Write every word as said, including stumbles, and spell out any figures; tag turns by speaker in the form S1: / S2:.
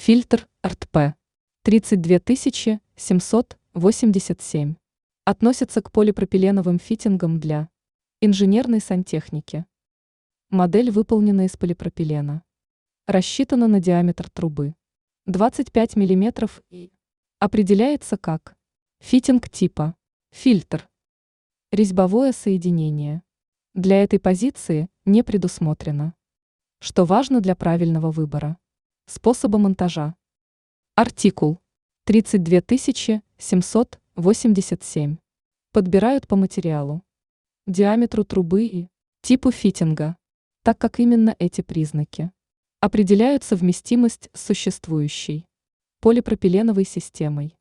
S1: Фильтр эр тэ пэ тридцать две тысячи семьсот восемьдесят семь относится к полипропиленовым фитингам для инженерной сантехники. Модель выполнена из полипропилена. Рассчитана на диаметр трубы двадцать пять миллиметров и определяется как фитинг типа фильтр. Резьбовое соединение для этой позиции не предусмотрено. Что важно для правильного выбора способа монтажа. Артикул тридцать две тысячи семьсот восемьдесят семь подбирают по материалу, диаметру трубы и типу фитинга, так как именно эти признаки определяют совместимость с существующей полипропиленовой системой.